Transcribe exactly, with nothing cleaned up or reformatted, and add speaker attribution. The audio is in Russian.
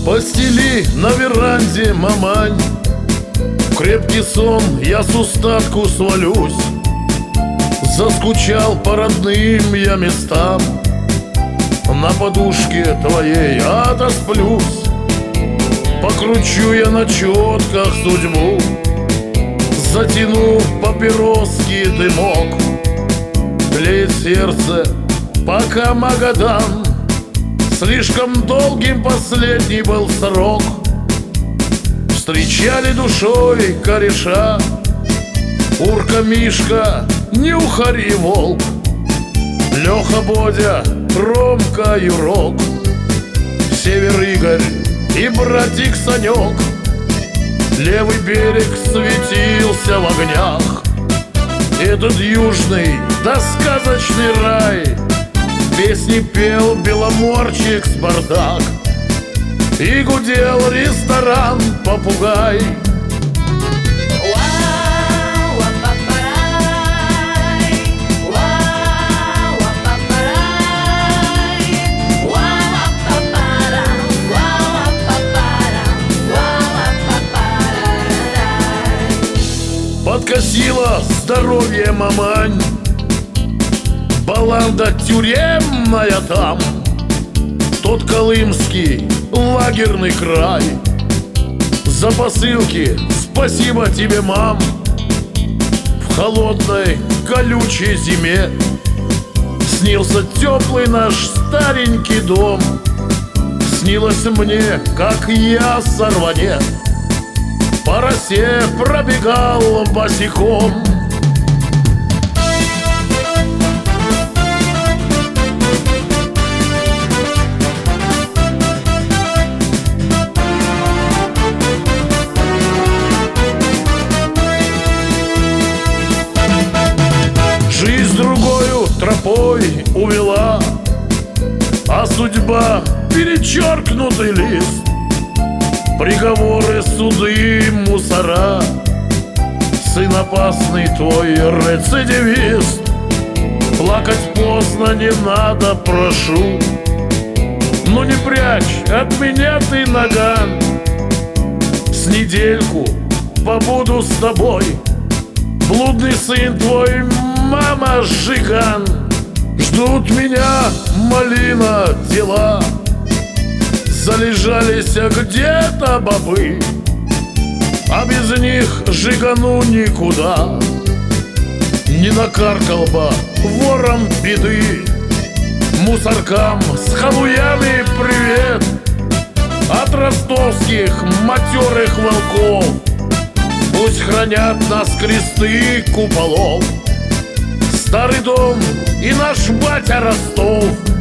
Speaker 1: Постели на веранде, мамань, в крепкий сон я с устатку свалюсь. Заскучал по родным я местам, на подушке твоей отосплюсь. Покручу я на четках судьбу, затяну папироский дымок. Тлеет сердце, пока Магадан, слишком долгим последний был срок. Встречали душой кореша, Урка, Мишка, Нюхарь и Волк, Леха, Бодя, Ромка, Юрок, Север, Игорь и братик Санек. Левый берег светился в огнях. Этот южный да сказочный рай песни пел беломорчик с бардак, и гудел ресторан «Попугай». Подкосила здоровье, мамань, баланда тюремная там, тот колымский лагерный край. За посылки спасибо тебе, мам. В холодной колючей зиме снился теплый наш старенький дом. Снилось мне, как я сорванец по росе пробегал босиком. Жизнь другою тропой увела, а судьба перечеркнутый лист. Приговоры, суды, мусора, сын опасный твой рецидивист. Плакать поздно не надо, прошу, но не прячь от меня ты наган. С недельку побуду с тобой, блудный сын твой, мама Жиган. Ждут меня малина дела, залежались где-то бобы, а без них Жигану никуда. Не накаркал бы вором беды, мусоркам с халуями привет от ростовских матерых волков. Пусть хранят нас кресты куполов, старый дом и наш батя Ростов.